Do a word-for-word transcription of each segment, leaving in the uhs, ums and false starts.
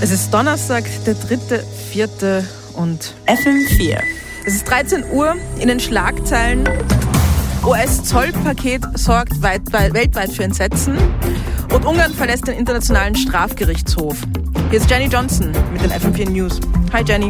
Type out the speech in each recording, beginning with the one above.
Es ist Donnerstag, der dritte, vierte und F M vier. Es ist dreizehn Uhr, in den Schlagzeilen. U S-Zollpaket sorgt weit, weit, weltweit für Entsetzen und Ungarn verlässt den Internationalen Strafgerichtshof. Hier ist Jenny Johnson mit den F M vier News. Hi Jenny.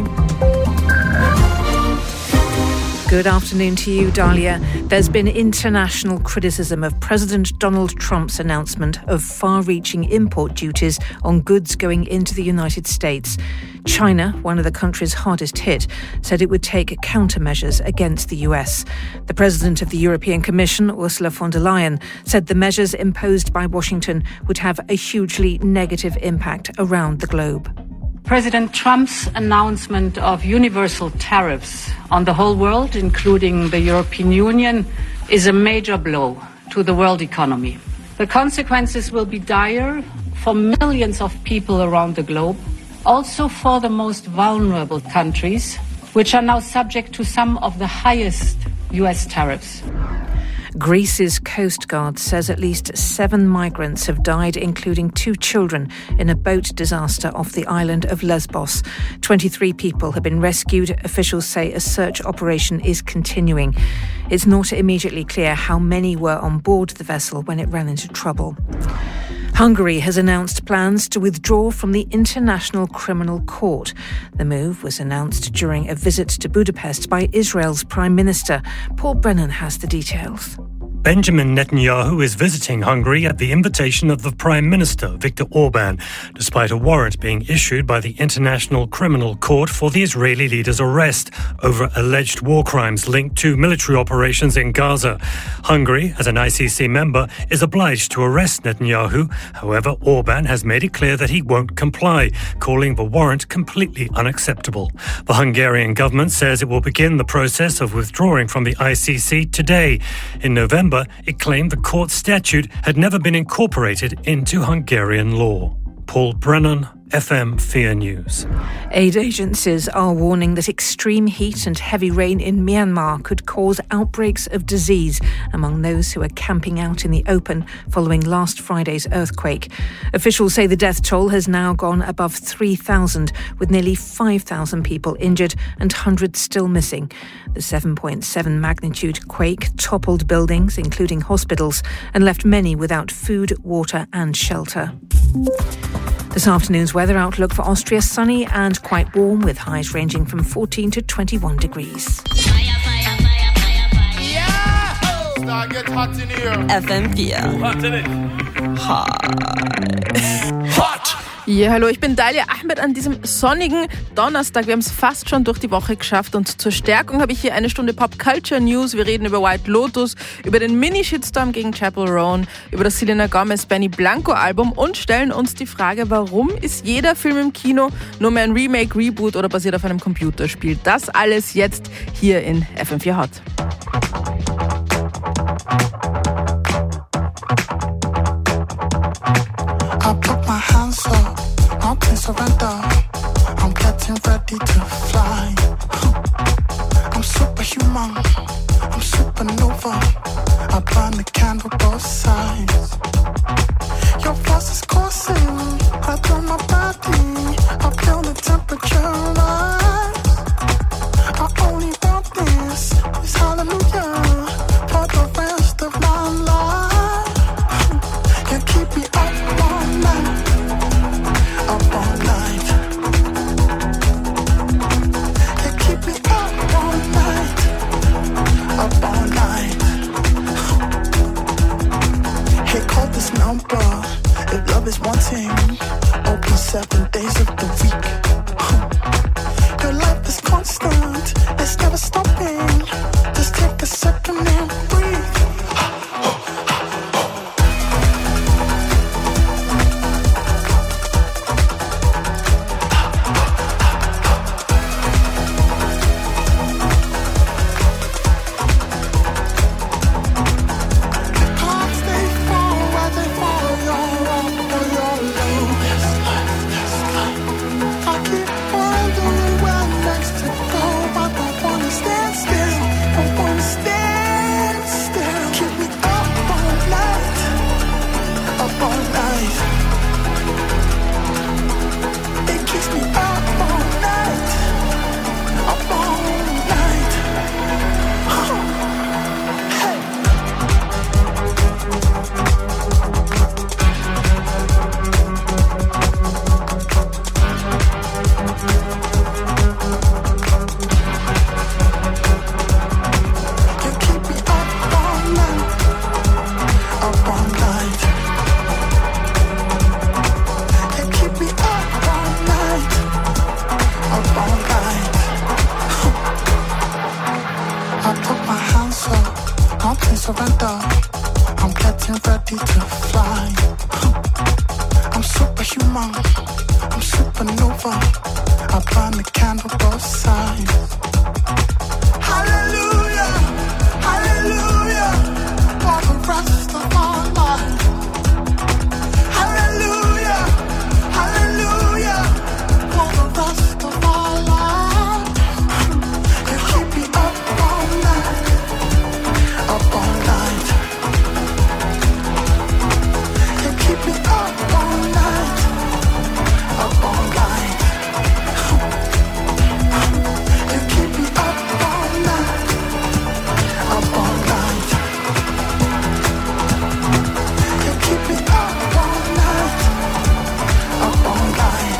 Good afternoon to you, Dahlia. There's been international criticism of President Donald Trump's announcement of far-reaching import duties on goods going into the United States. China, one of the countries hardest hit, said it would take countermeasures against the U S. The president of the European Commission, Ursula von der Leyen, said the measures imposed by Washington would have a hugely negative impact around the globe. President Trump's announcement of universal tariffs on the whole world, including the European Union, is a major blow to the world economy. The consequences will be dire for millions of people around the globe, also for the most vulnerable countries, which are now subject to some of the highest U S tariffs. Greece's Coast Guard says at least seven migrants have died, including two children, in a boat disaster off the island of Lesbos. twenty-three people have been rescued. Officials say a search operation is continuing. It's not immediately clear how many were on board the vessel when it ran into trouble. Hungary has announced plans to withdraw from the International Criminal Court. The move was announced during a visit to Budapest by Israel's Prime Minister. Paul Brennan has the details. Benjamin Netanyahu is visiting Hungary at the invitation of the Prime Minister, Viktor Orban, despite a warrant being issued by the International Criminal Court for the Israeli leader's arrest over alleged war crimes linked to military operations in Gaza. Hungary, as an I C C member, is obliged to arrest Netanyahu. However, Orban has made it clear that he won't comply, calling the warrant completely unacceptable. The Hungarian government says it will begin the process of withdrawing from the I C C today. In November, it claimed the court statute had never been incorporated into Hungarian law. Paul Brennan, F M four News. Aid agencies are warning that extreme heat and heavy rain in Myanmar could cause outbreaks of disease among those who are camping out in the open following last Friday's earthquake. Officials say the death toll has now gone above three thousand, with nearly five thousand people injured and hundreds still missing. The seven point seven magnitude quake toppled buildings, including hospitals, and left many without food, water and shelter. This afternoon's weather outlook for Austria: sunny and quite warm, with highs ranging from fourteen to twenty-one degrees. F M vier. Hot! Ja, hallo, ich bin Dalia Ahmed an diesem sonnigen Donnerstag. Wir haben es fast schon durch die Woche geschafft und zur Stärkung habe ich hier eine Stunde Pop Culture News. Wir reden über White Lotus, über den Mini-Shitstorm gegen Chappell Roan, über das Selena Gomez Benny Blanco Album und stellen uns die Frage, warum ist jeder Film im Kino nur mehr ein Remake, Reboot oder basiert auf einem Computerspiel? Das alles jetzt hier in F M vier Hot. Surrender. I'm getting ready to fly. I'm superhuman. I'm supernova. I burn the candle both sides. Your force is coursing right through my body. I feel the temperature rise. I only want this. This hallelujah for the rest of my life. You keep me up all night. Up all night. You keep me up all night. Up all night. Hey, call this number if love is wanting. Open seven days of the week. Your life is constant. It's never stopping. Just take a second and breathe. I ready to fly. I'm superhuman, I'm supernova. I burn the candle both sides. Hallelujah, hallelujah, for the rest of our lives. Hallelujah, hallelujah, for the rest of our lives. You keep me up all night, up all night. You keep me up all night, up all night. You keep me up all night, up all night. You keep me up all night, up all night.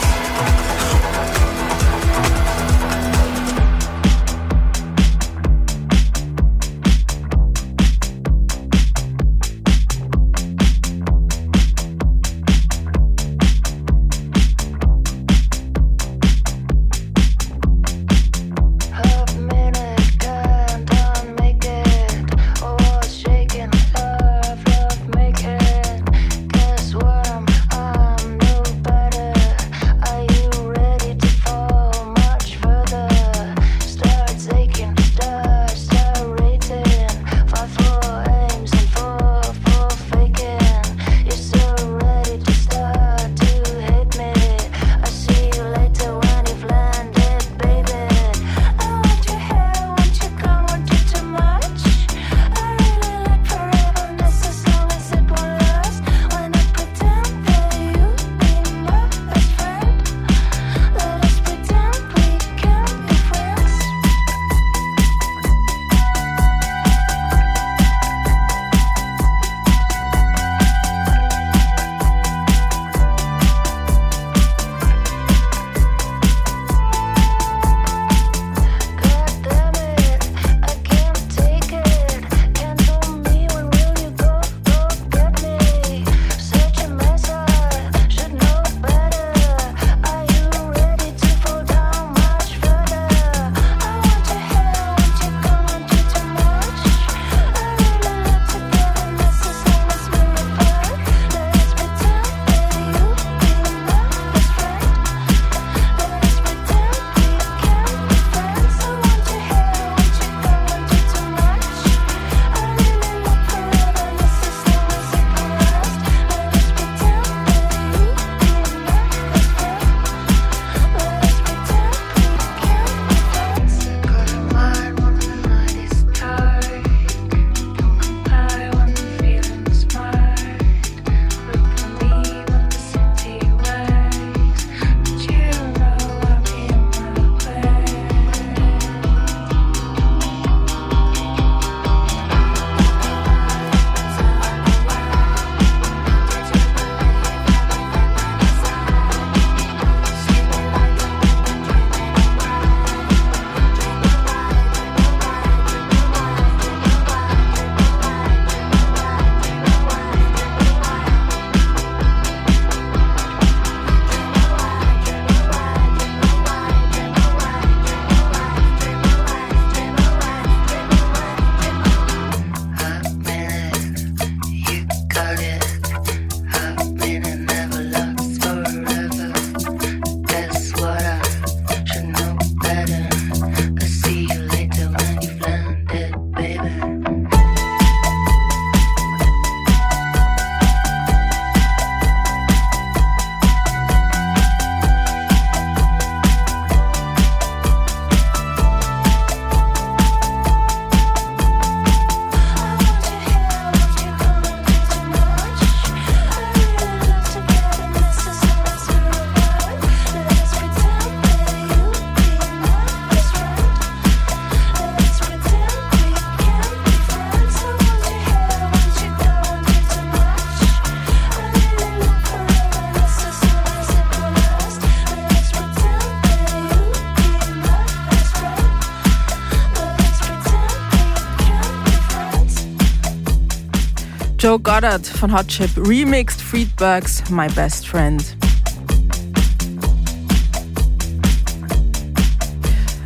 Joe Goddard von Hot Chip remixed Friedberg's My Best Friend.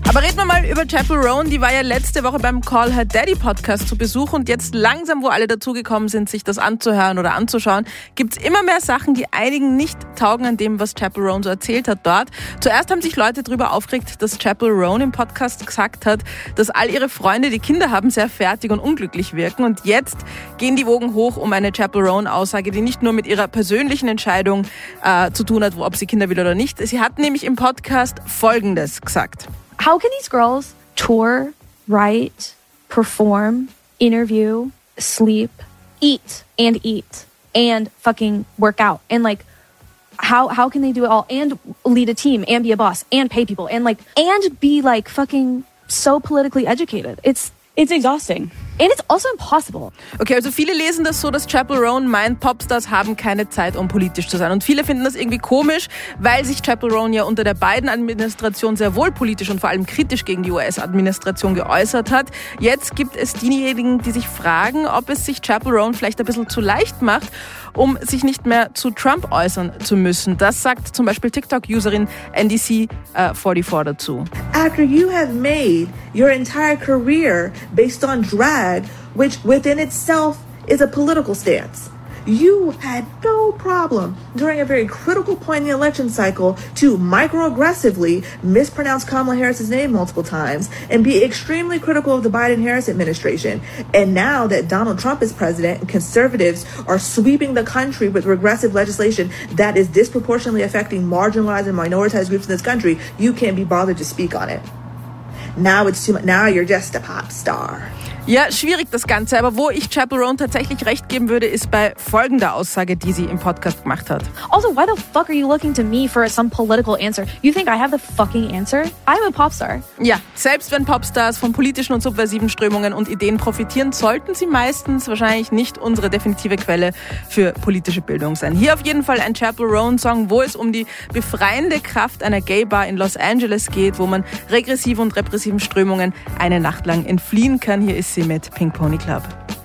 Aber reden wir mal über Chappell Roan. Die war ja letzte Woche beim Call Her Daddy Podcast zu Besuch und jetzt langsam, wo alle dazugekommen sind, sich das anzuhören oder anzuschauen, gibt's immer mehr Sachen, die einigen nicht taugen an dem, was Chappell Roan so erzählt hat dort. Zuerst haben sich Leute darüber aufgeregt, dass Chappell Roan im Podcast gesagt hat, dass all ihre Freunde, die Kinder haben, sehr fertig und unglücklich wirken. Und jetzt gehen die Wogen hoch um eine Chappell Roan Aussage, die nicht nur mit ihrer persönlichen Entscheidung äh, zu tun hat, ob sie Kinder will oder nicht. Sie hat nämlich im Podcast Folgendes gesagt. How can these girls tour, write, perform, interview, sleep, eat and eat and fucking work out? And like, how how can they do it all and lead a team and be a boss and pay people and like and be like fucking so politically educated? It's it's exhausting. And it's also impossible. Okay, also viele lesen das so, dass Chappell Roan meint, Popstars haben keine Zeit, um politisch zu sein. Und viele finden das irgendwie komisch, weil sich Chappell Roan ja unter der Biden-Administration sehr wohl politisch und vor allem kritisch gegen die U S-Administration geäußert hat. Jetzt gibt es diejenigen, die sich fragen, ob es sich Chappell Roan vielleicht ein bisschen zu leicht macht, um sich nicht mehr zu Trump äußern zu müssen. Das sagt zum Beispiel TikTok-Userin N D C äh, vierundvierzig dazu. After you have made your entire career based on drag, which within itself is a political stance, you had no problem during a very critical point in the election cycle to microaggressively mispronounce Kamala Harris's name multiple times and be extremely critical of the Biden-Harris administration. And now that Donald Trump is president and conservatives are sweeping the country with regressive legislation that is disproportionately affecting marginalized and minoritized groups in this country, you can't be bothered to speak on it. Now it's too much. Now you're just a pop star. Ja, schwierig das Ganze, aber wo ich Chappell Roan tatsächlich recht geben würde, ist bei folgender Aussage, die sie im Podcast gemacht hat. Also, why the fuck are you looking to me for some political answer? You think I have the fucking answer? I'm a popstar. Ja, selbst wenn Popstars von politischen und subversiven Strömungen und Ideen profitieren, sollten sie meistens wahrscheinlich nicht unsere definitive Quelle für politische Bildung sein. Hier auf jeden Fall ein Chappell Roan Song, wo es um die befreiende Kraft einer Gay-Bar in Los Angeles geht, wo man regressiven und repressiven Strömungen eine Nacht lang entfliehen kann. Hier ist sie mit Pink Pony Club.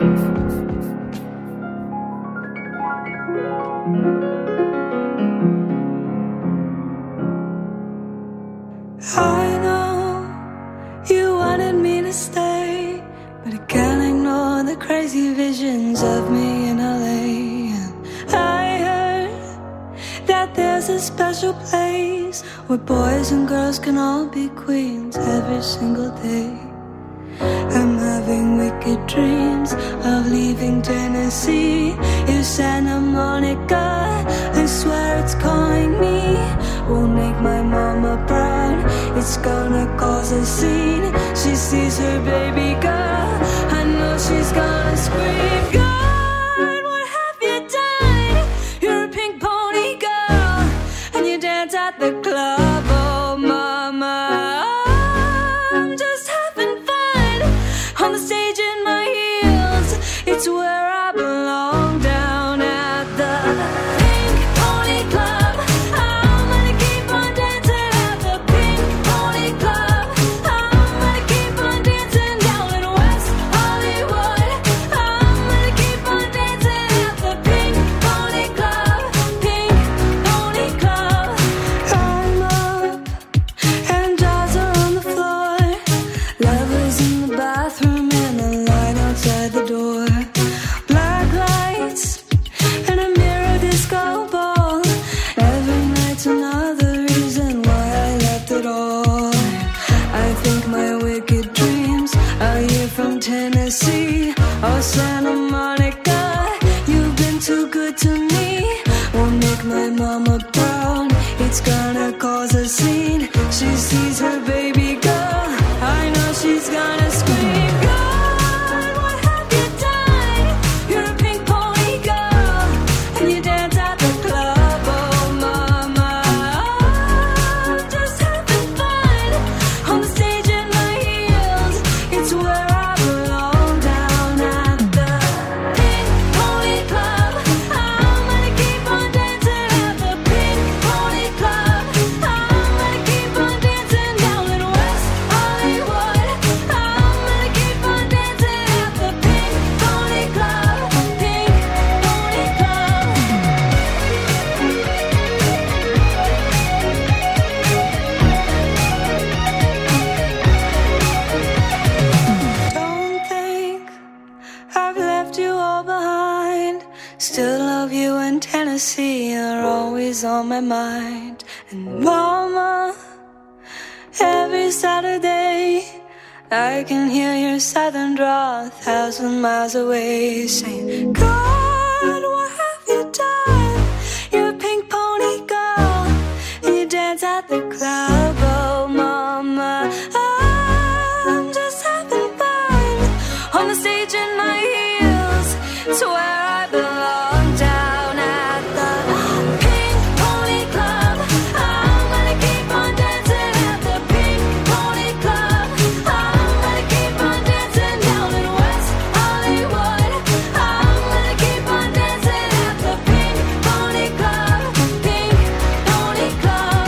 I know you wanted me to stay, but I can't ignore the crazy visions of me in L A. I heard that there's a special place where boys and girls can all be queens every single day. I'm having wicked dreams of leaving Tennessee. If Santa Monica, I swear it's calling me. Won't make my mama proud, it's gonna cause a scene. She sees her baby girl, I know she's gonna scream. God, what have you done? You're a pink pony girl, and you dance at the club. Oh mama, I'm just having fun on the stage in my heels. It's where I belong, down at the Pink Pony Club. I'm gonna keep on dancing at the Pink Pony Club. I'm gonna keep on dancing down in West Hollywood. I'm gonna keep on dancing at the Pink Pony Club. Pink Pony Club. I'm up and dolls are on the floor. Lovers in the bathroom and a line outside the door. Black lights and a mirror disco ball. Every night's another reason why I left it all. I think my wicked dreams are here from Tennessee or Santa Monica. You've been too good to me. Won't make my mama proud. It's gonna cause a scene. She sees her baby girl, I know she's gonna scream. God, what have you done? You're a pink pony girl, and you dance at the club. Oh mama, I'm just having fun on the stage in my heels. It's where I belong, down at the Pink Pony Club. I'm gonna keep on dancing at the Pink Pony Club. I'm gonna keep on dancing down in West Hollywood. I'm my mind. And mama, every Saturday I can hear your southern drawl a thousand miles away, saying, God, what have you done? You're a pink pony girl, and you dance at the club. Oh, mama, I'm just having fun on the stage in my heels. It's where I belong, down at the Pink Pony Club. I'm gonna keep on dancing at the Pink Pony Club. I'm gonna keep on dancing down in West Hollywood. I'm gonna keep on dancing at the Pink Pony Club. Pink Pony Club.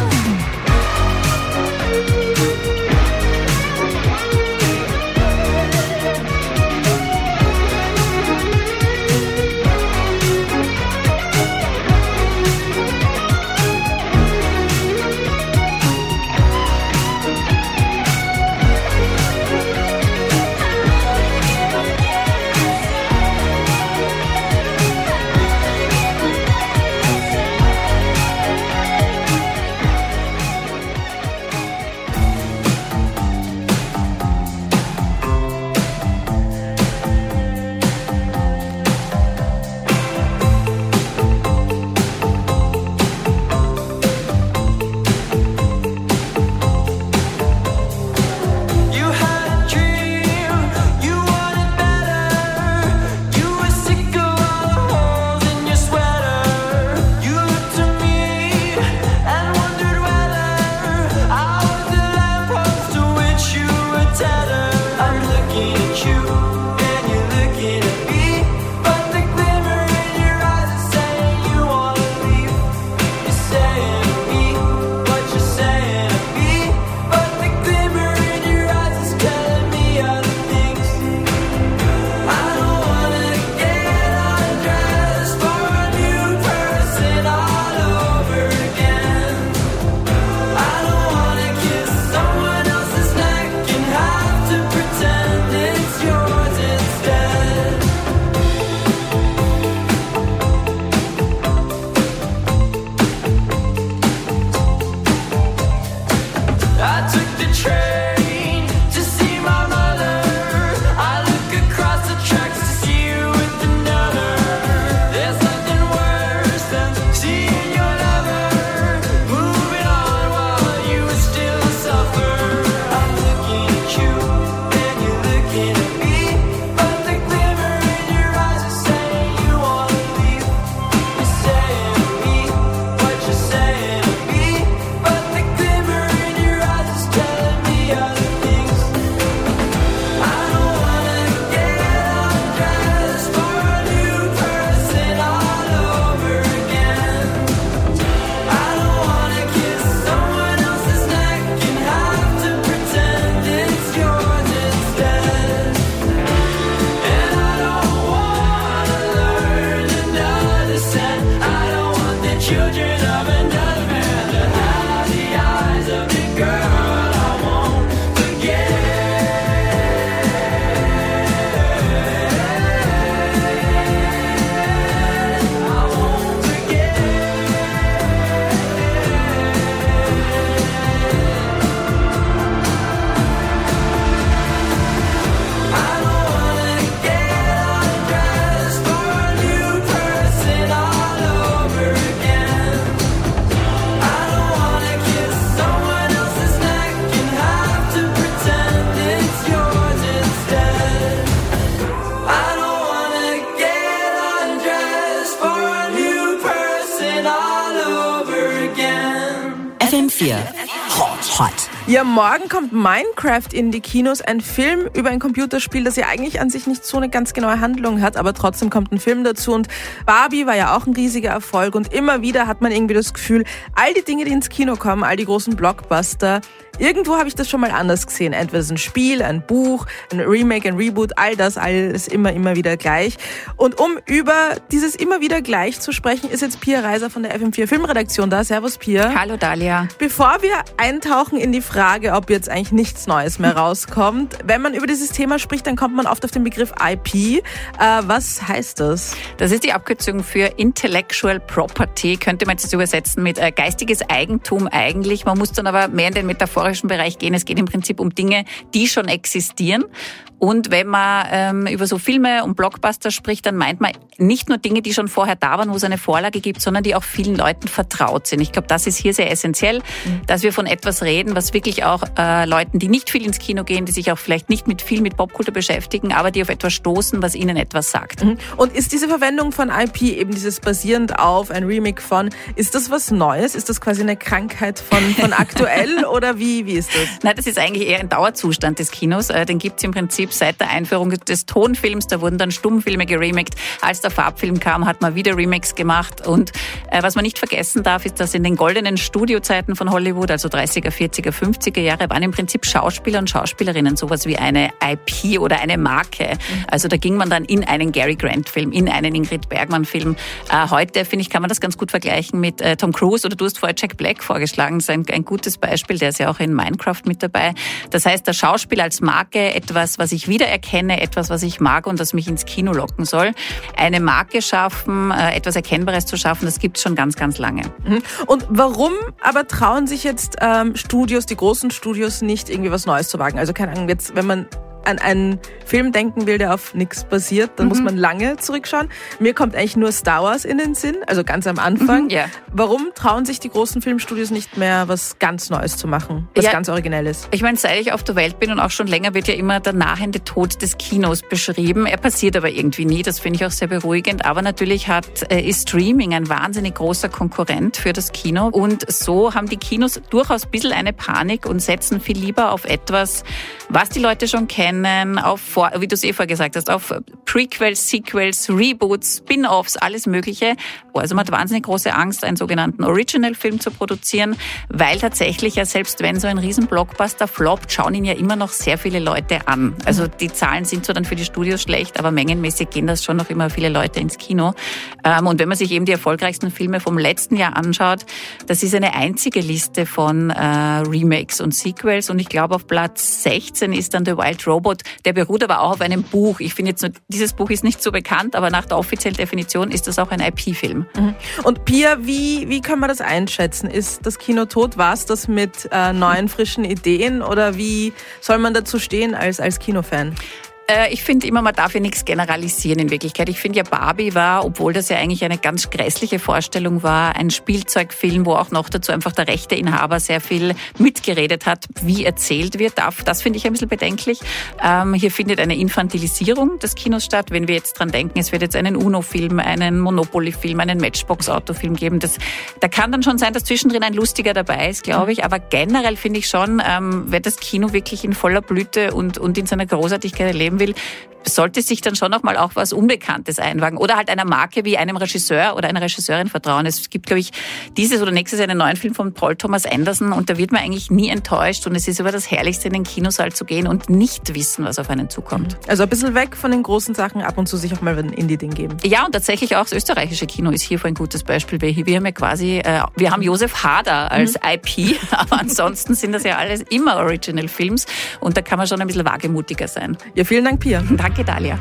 You had a dream, you wanted better. You were sick of all the holes in your sweater. You looked at me and wondered whether I was the lamppost to which you were tethered. I'm looking at you and you're looking at me, but the glimmer in your eyes is saying you wanna leave. You're saying to me what you're saying to me, but the glimmer in your eyes is telling me other things. I don't wanna get undressed for a new person all over again. I don't wanna kiss someone else's neck and have to pretend it's yours instead. I took the train to see my mother. I look across the tracks to see you with another. There's nothing worse than seeing your lover moving on while you would still suffer. I'm looking at you and you're looking at me, but the glimmer in your eyes is saying you wanna leave. You're saying to me what you're saying to me, but the glimmer in your eyes is telling me other things. I don't wanna get undressed for a new person all over again. I don't wanna kiss someone else's neck and have to pretend it's yours instead. And I don't wanna learn another scent. I don't want the children of another man to have the eyes of the girl I won't forget. I won't forget. I don't wanna get undressed for a new person all over again. I don't wanna kiss someone else's neck and have to pretend it's yours instead. I don't wanna get undressed for a new person all over again. F M vier. Hot, hot. Ja, morgen kommt Minecraft in die Kinos, ein Film über ein Computerspiel, das ja eigentlich an sich nicht so eine ganz genaue Handlung hat, aber trotzdem kommt ein Film dazu. Und Barbie war ja auch ein riesiger Erfolg und immer wieder hat man irgendwie das Gefühl, all die Dinge, die ins Kino kommen, all die großen Blockbuster, irgendwo habe ich das schon mal anders gesehen. Entweder es ist ein Spiel, ein Buch, ein Remake, ein Reboot, all das, alles immer, immer wieder gleich. Und um über dieses immer wieder gleich zu sprechen, ist jetzt Pia Reiser von der F M vier Filmredaktion da. Servus, Pia. Hallo, Dalia. Bevor wir eintauchen in die Frage, Frage, ob jetzt eigentlich nichts Neues mehr rauskommt. Wenn man über dieses Thema spricht, dann kommt man oft auf den Begriff I P. Äh, was heißt das? Das ist die Abkürzung für Intellectual Property, könnte man jetzt übersetzen mit äh, geistiges Eigentum eigentlich. Man muss dann aber mehr in den metaphorischen Bereich gehen. Es geht im Prinzip um Dinge, die schon existieren. Und wenn man ähm, über so Filme und Blockbuster spricht, dann meint man nicht nur Dinge, die schon vorher da waren, wo es eine Vorlage gibt, sondern die auch vielen Leuten vertraut sind. Ich glaube, das ist hier sehr essentiell, mhm. dass wir von etwas reden, was wirklich auch äh, Leuten, die nicht viel ins Kino gehen, die sich auch vielleicht nicht mit viel mit Popkultur beschäftigen, aber die auf etwas stoßen, was ihnen etwas sagt. Mhm. Und ist diese Verwendung von I P, eben dieses basierend auf, ein Remake von, ist das was Neues? Ist das quasi eine Krankheit von, von aktuell oder wie, wie ist das? Nein, das ist eigentlich eher ein Dauerzustand des Kinos. Den gibt es im Prinzip seit der Einführung des Tonfilms. Da wurden dann Stummfilme geremaked. Als der Farbfilm kam, hat man wieder Remakes gemacht. Und äh, was man nicht vergessen darf, ist, dass in den goldenen Studiozeiten von Hollywood, also dreißiger, vierziger, fünfziger Jahre, waren im Prinzip Schauspieler und Schauspielerinnen sowas wie eine I P oder eine Marke. Also da ging man dann in einen Gary Grant-Film, in einen Ingrid Bergman-Film. Äh, heute, finde ich, kann man das ganz gut vergleichen mit äh, Tom Cruise oder du hast vorher Jack Black vorgeschlagen. Das ist ein, ein gutes Beispiel, der ist ja auch in Minecraft mit dabei. Das heißt, der Schauspieler als Marke, etwas, was ich wiedererkenne, etwas, was ich mag und das mich ins Kino locken soll. Eine Marke schaffen, etwas Erkennbares zu schaffen, das gibt es schon ganz, ganz lange. Und warum aber trauen sich jetzt ähm, Studios, die großen Studios, nicht irgendwie was Neues zu wagen? Also keine Ahnung, jetzt, wenn man an einen Film denken will, der auf nichts basiert, dann mhm. muss man lange zurückschauen. Mir kommt eigentlich nur Star Wars in den Sinn, also ganz am Anfang. Mhm, yeah. Warum trauen sich die großen Filmstudios nicht mehr, was ganz Neues zu machen, was ja, ganz Originelles? Ich meine, seit ich auf der Welt bin und auch schon länger, wird ja immer der nahende Tod des Kinos beschrieben. Er passiert aber irgendwie nie, das finde ich auch sehr beruhigend. Aber natürlich hat äh, ist Streaming ein wahnsinnig großer Konkurrent für das Kino. Und so haben die Kinos durchaus ein bisschen eine Panik und setzen viel lieber auf etwas, was die Leute schon kennen, auf, wie du es eh vorher gesagt hast, auf Prequels, Sequels, Reboots, Spin-Offs, alles Mögliche. Also man hat wahnsinnig große Angst, einen sogenannten Original-Film zu produzieren, weil tatsächlich ja selbst wenn so ein Riesen-Blockbuster floppt, schauen ihn ja immer noch sehr viele Leute an. Also die Zahlen sind zwar dann für die Studios schlecht, aber mengenmäßig gehen das schon noch immer viele Leute ins Kino. Und wenn man sich eben die erfolgreichsten Filme vom letzten Jahr anschaut, das ist eine einzige Liste von äh, Remakes und Sequels und ich glaube auf Platz sechzehn ist dann The Wild Robot. Der beruht aber auch auf einem Buch. Ich finde jetzt nur, dieses Buch ist nicht so bekannt, aber nach der offiziellen Definition ist das auch ein I P-Film. Mhm. Und Pia, wie, wie kann man das einschätzen? Ist das Kino tot? War es das mit äh, neuen, frischen Ideen oder wie soll man dazu stehen als, als Kinofan? Ich finde immer, man darf ja nichts generalisieren in Wirklichkeit. Ich finde ja, Barbie war, obwohl das ja eigentlich eine ganz grässliche Vorstellung war, ein Spielzeugfilm, wo auch noch dazu einfach der Rechteinhaber sehr viel mitgeredet hat, wie erzählt wird. Das finde ich ein bisschen bedenklich. Ähm, hier findet eine Infantilisierung des Kinos statt. Wenn wir jetzt dran denken, es wird jetzt einen UNO-Film, einen Monopoly-Film, einen Matchbox-Auto-Film geben. Das, da kann dann schon sein, dass zwischendrin ein lustiger dabei ist, glaube ich. Aber generell finde ich schon, ähm, wer das Kino wirklich in voller Blüte und, und in seiner Großartigkeit erleben will, sollte sich dann schon noch mal auch was Unbekanntes einwagen oder halt einer Marke wie einem Regisseur oder einer Regisseurin vertrauen. Es gibt, glaube ich, dieses oder nächstes Jahr einen neuen Film von Paul Thomas Anderson und da wird man eigentlich nie enttäuscht und es ist über das Herrlichste, in den Kinosaal zu gehen und nicht wissen, was auf einen zukommt. Also ein bisschen weg von den großen Sachen, ab und zu sich auch mal ein Indie-Ding geben. Ja, und tatsächlich auch das österreichische Kino ist hierfür ein gutes Beispiel. Wir haben ja quasi, äh, wir haben Josef Hader als mhm. I P, aber ansonsten sind das ja alles immer Original-Films und da kann man schon ein bisschen wagemutiger sein. Ja, vielen Dank, Pia. Danke, Dalia.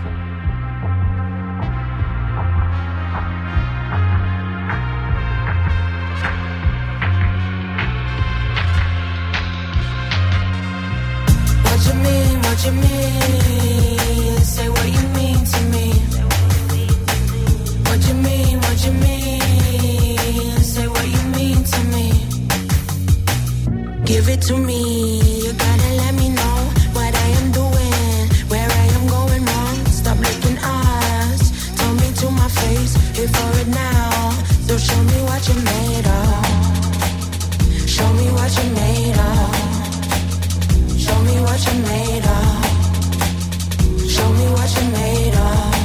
What you mean, what you mean? Say what you mean to me. What you mean, what you mean? Say what you mean to me. Give it to me. You gotta let me know what I am doing, where I am going wrong. Stop licking eyes. Tell me to my face, here for it now. So show me what you're made of. Show me what you're made of. Show me what you're made of. Show me what you're made of.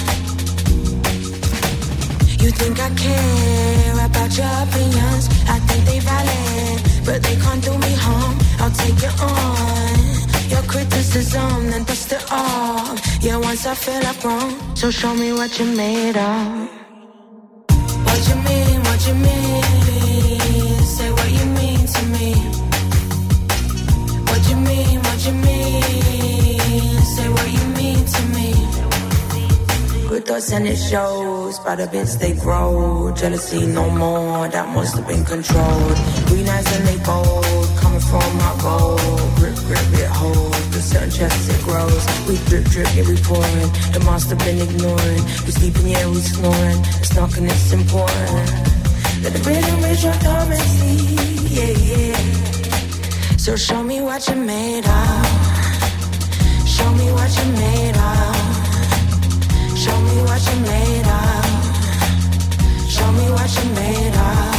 You think I care about your opinions? I think they valid, but they can't do me harm. I'll take it on your criticism, then dust it off. Yeah, once I feel I've grown, so show me what you're made of. What you mean, what you mean? Say what you mean to me. and it shows. By the bits they grow. Jealousy no more, that must have been controlled. Green eyes and they bold, coming from our goal. Grip, grip, it holds. The certain chest it grows. We drip, drip, yeah we pouring. The monster been ignoring. We sleeping, yeah we snoring. It's knocking, it's important. Let the rhythm reach your dormancy, yeah, yeah. So show me what you made of. Show me what you made of. Show me what you made of. Show me what you made of.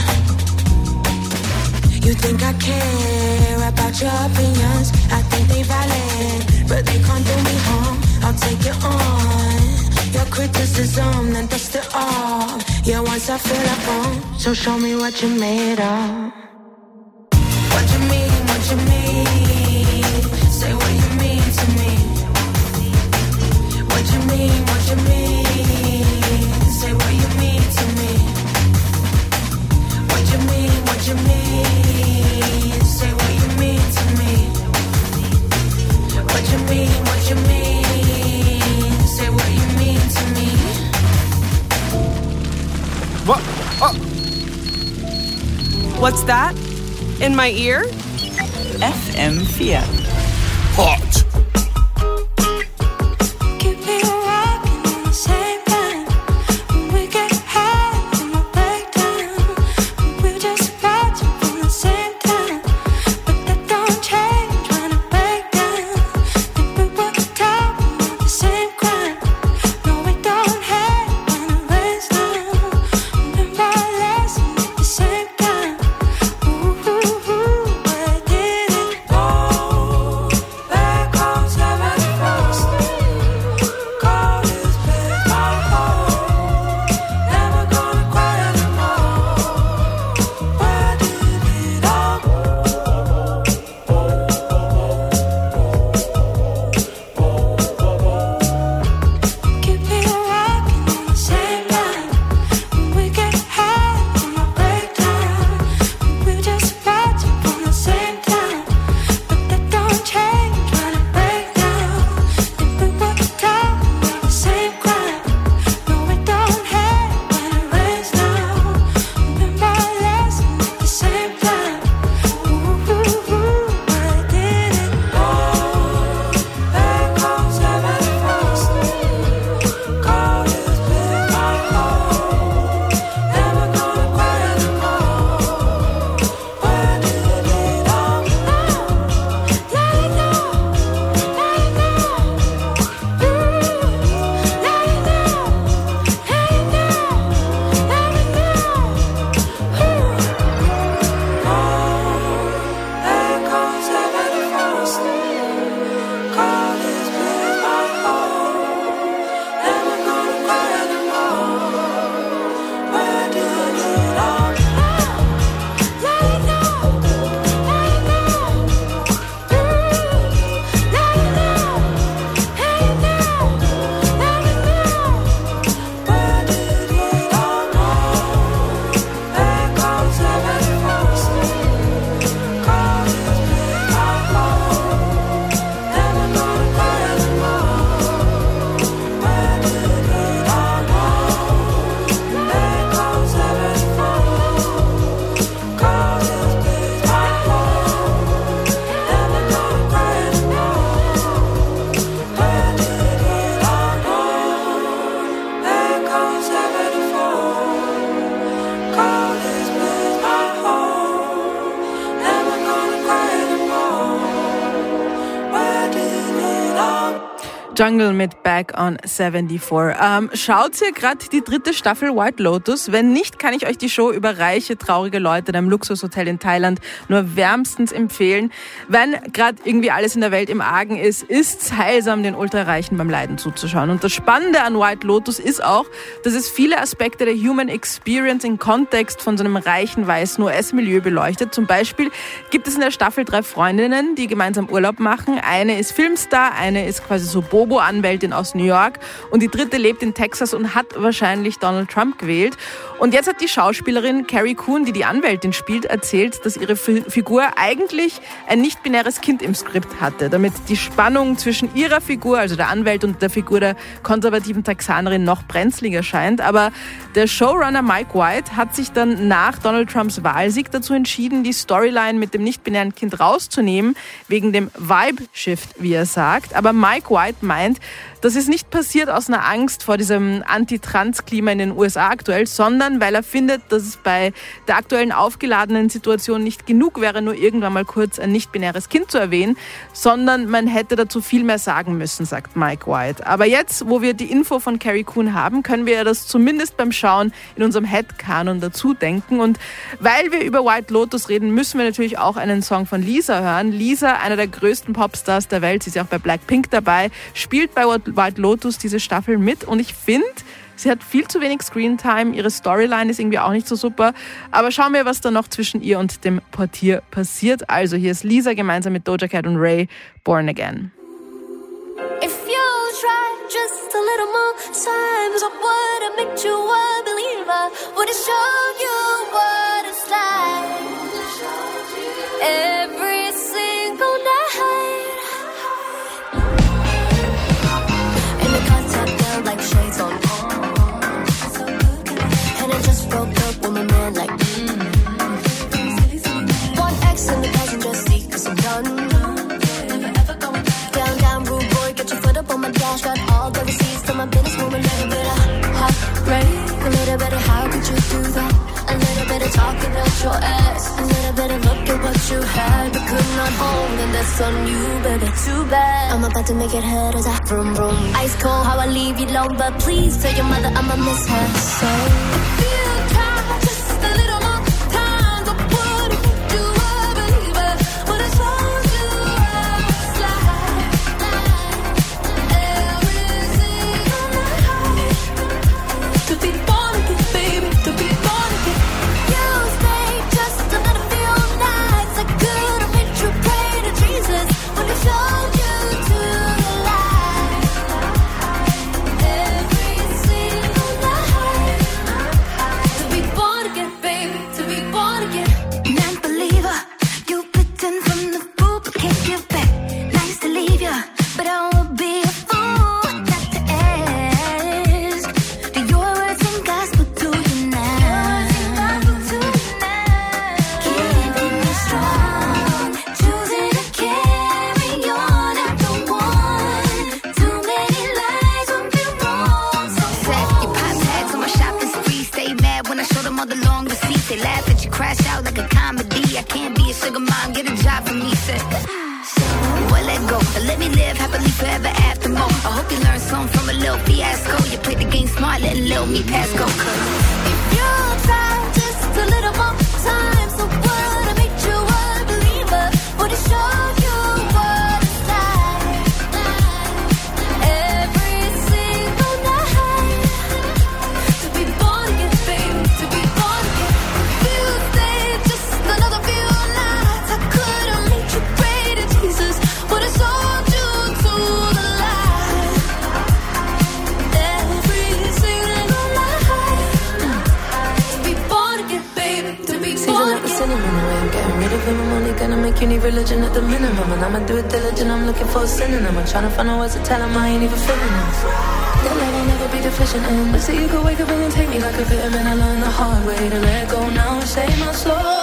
You think I care about your opinions? I think they valid, but they can't do me harm. I'll take it on. Your criticism, then dust it off. Yeah, once I feel like home. So show me what you made of. What you mean, what you mean? Say what you mean to me. What you mean, what you mean? Say what you mean to me. What you mean, what you mean? Say what you mean to me. What you mean, what you mean? Say what you mean to me. What? Oh. What's that? In my ear? F M four. Hot. Jungle mit Back on vierundsiebzig. Ähm, schaut ihr gerade die dritte Staffel White Lotus? Wenn nicht, kann ich euch die Show über reiche, traurige Leute in einem Luxushotel in Thailand nur wärmstens empfehlen. Wenn gerade irgendwie alles in der Welt im Argen ist, ist es heilsam, den Ultrareichen beim Leiden zuzuschauen. Und das Spannende an White Lotus ist auch, dass es viele Aspekte der Human Experience im Kontext von so einem reichen, weißen U S-Milieu beleuchtet. Zum Beispiel gibt es in der Staffel drei Freundinnen, die gemeinsam Urlaub machen. Eine ist Filmstar, eine ist quasi so Bobo Robo-Anwältin aus New York und die dritte lebt in Texas und hat wahrscheinlich Donald Trump gewählt. Und jetzt hat die Schauspielerin Carrie Coon, die die Anwältin spielt, erzählt, dass ihre Figur eigentlich ein nicht-binäres Kind im Skript hatte, damit die Spannung zwischen ihrer Figur, also der Anwältin, und der Figur der konservativen Texanerin noch brenzliger scheint. Aber der Showrunner Mike White hat sich dann nach Donald Trumps Wahlsieg dazu entschieden, die Storyline mit dem nicht-binären Kind rauszunehmen, wegen dem Vibe-Shift, wie er sagt. Aber Mike White meint, das ist nicht passiert aus einer Angst vor diesem Anti-Trans-Klima in den U S A aktuell, sondern weil er findet, dass es bei der aktuellen aufgeladenen Situation nicht genug wäre, nur irgendwann mal kurz ein nicht-binäres Kind zu erwähnen, sondern man hätte dazu viel mehr sagen müssen, sagt Mike White. Aber jetzt, wo wir die Info von Carrie Coon haben, können wir ja das zumindest beim Schauen in unserem Headcanon dazu denken. Und weil wir über White Lotus reden, müssen wir natürlich auch einen Song von Lisa hören. Lisa, einer der größten Popstars der Welt, sie ist ja auch bei Blackpink dabei, spielt bei White Lotus diese Staffel mit und ich finde, sie hat viel zu wenig Screentime, ihre Storyline ist irgendwie auch nicht so super, aber schauen wir, was da noch zwischen ihr und dem Portier passiert. Also hier ist Lisa gemeinsam mit Doja Cat und Ray, Born Again. If you try just a little more times, I would have made you a believer, would have showed you what it's like every single night. Like shades on, and I just broke up with my man like mm. One X in the passenger seat cause I'm done. Never ever going back. Down, down, rude boy, get your foot up on my dash. Got all the receipts to my business woman. Little bit of heartbreak, a little bit of how could you do that? A little bit of talking out your ass, a little bit of look at what you had but could not hold, and that's on you, baby, too bad. I'm about to make it hurt as I vroom vroom. Ice cold how I leave you alone, but please tell your mother I'ma miss her. So if you try just a little more time, I would've made you a believer, would've shown you how it's like every single night to be born again, baby, to be born again. You stayed just a little few nights, I could've made you pray to Jesus, would've showed you to the light every single night to be born again, baby, to be born again. Non-believer, you pretend from the boot, but can't give back. Nice to leave ya, but I won't be a fool not to ask. Do your words and gospel to you now? Keeping me strong, choosing to carry on after one. Too many lies won't be wrong. So Set your pop tags on my shopping spree. Stay mad when I show them all the long receipts. They laugh at you, crash out like a comedy. I can't be a sugar mom, get a job for me. Said, well, let go. Let me live happily forever after more. I hope you learn something from a little fiasco. You played the game smart, letting little me pass go. Cause if you try just a little more time, so would've made you a believer, would've showed you what it's like every single night to be born again, baby, to be born again. If you stayed just another few nights, I could've made you pray to Jesus, would've showed you to the light every single night to be born again, baby, to be born again. Cinnamon away, I'm getting rid of him. I'm only gonna make you need religion at the minimum, and I'ma do it diligent. I'm looking for a synonym. I'm trying to find a way to tell him I ain't even feeling it. That love I'll never be deficient in. But see, you could wake up and take me like a vitamin. I learned the hard way to let go now and save my soul.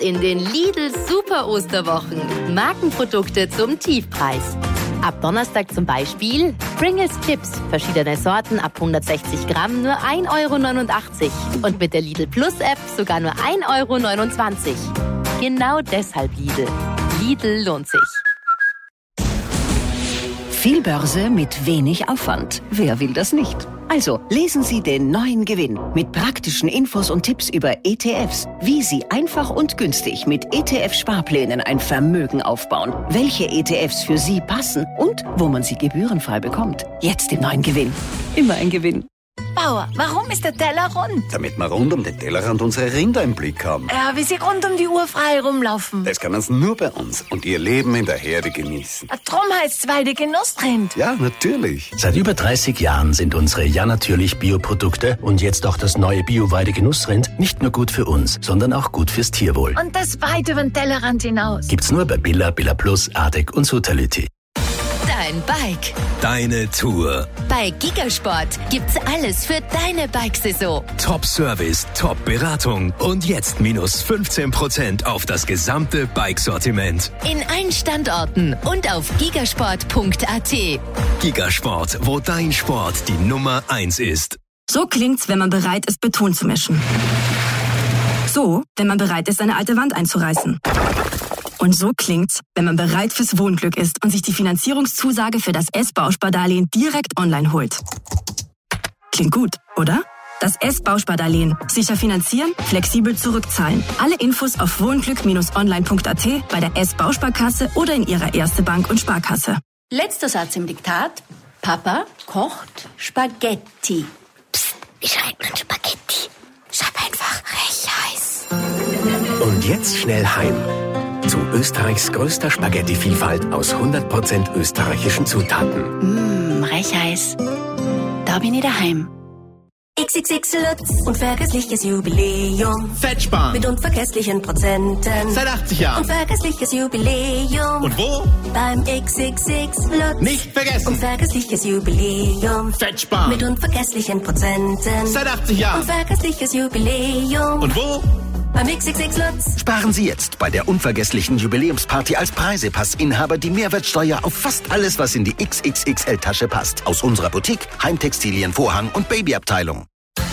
in den Lidl Super Osterwochen. Markenprodukte zum Tiefpreis. Ab Donnerstag zum Beispiel Pringles Chips, verschiedene Sorten ab hundertsechzig Gramm nur ein Euro neunundachtzig. Und mit der Lidl Plus App sogar nur ein Euro neunundzwanzig. Genau deshalb Lidl. Lidl lohnt sich. Viel Börse mit wenig Aufwand. Wer will das nicht? Also, lesen Sie den neuen Gewinn mit praktischen Infos und Tipps über E T Fs, wie Sie einfach und günstig mit E T F-Sparplänen ein Vermögen aufbauen, welche E T Fs für Sie passen und wo man sie gebührenfrei bekommt. Jetzt im neuen Gewinn. Immer ein Gewinn. Bauer, warum ist der Teller rund? Damit wir rund um den Tellerrand unsere Rinder im Blick haben. Ja, wie sie rund um die Uhr frei rumlaufen. Das können sie nur bei uns und ihr Leben in der Herde genießen. Drum heißt's Weide Genussrind. Ja, natürlich. Seit über dreißig Jahren sind unsere Ja Natürlich Bioprodukte und jetzt auch das neue Bio-Weide Genussrind nicht nur gut für uns, sondern auch gut fürs Tierwohl. Und das weit über den Tellerrand hinaus. Gibt's nur bei Billa, Billa Plus, Ardek und Sutality. Dein Bike. Deine Tour. Bei Gigasport gibt's alles für deine Bikesaison. Top-Service, Top-Beratung und jetzt minus fünfzehn Prozent auf das gesamte Bikesortiment. In allen Standorten und auf gigasport punkt a t. Gigasport, wo dein Sport die Nummer eins ist. So klingt's, wenn man bereit ist, Beton zu mischen. So, wenn man bereit ist, eine alte Wand einzureißen. Und so klingt's, wenn man bereit fürs Wohnglück ist und sich die Finanzierungszusage für das S-Bauspardarlehen direkt online holt. Klingt gut, oder? Das S-Bauspardarlehen. Sicher finanzieren, flexibel zurückzahlen. Alle Infos auf wohnglück Bindestrich online punkt a t, bei der S-Bausparkasse oder in Ihrer Erste Bank und Sparkasse. Letzter Satz im Diktat. Papa kocht Spaghetti. Psst, wie schreibt man Spaghetti? Schreib einfach recht heiß. Und jetzt schnell heim. Zu Österreichs größter Spaghetti-Vielfalt aus hundert Prozent österreichischen Zutaten. Mmm, recht heiß. Da bin ich daheim. X X X Lutz, unvergessliches Jubiläum. Fettsparen. Mit unvergesslichen Prozenten. Seit achtzig Jahren. Unvergessliches Jubiläum. Und wo? Beim X X X Lutz. Nicht vergessen. Unvergessliches Jubiläum. Fettsparen. Mit unvergesslichen Prozenten. Seit achtzig Jahren. Unvergessliches Jubiläum. Und wo? Beim X X X Lutz. Sparen Sie jetzt bei der unvergesslichen Jubiläumsparty als Preisepassinhaber die Mehrwertsteuer auf fast alles, was in die X X X L-Tasche passt. Aus unserer Boutique, Heimtextilien, Vorhang und Babyabteilung.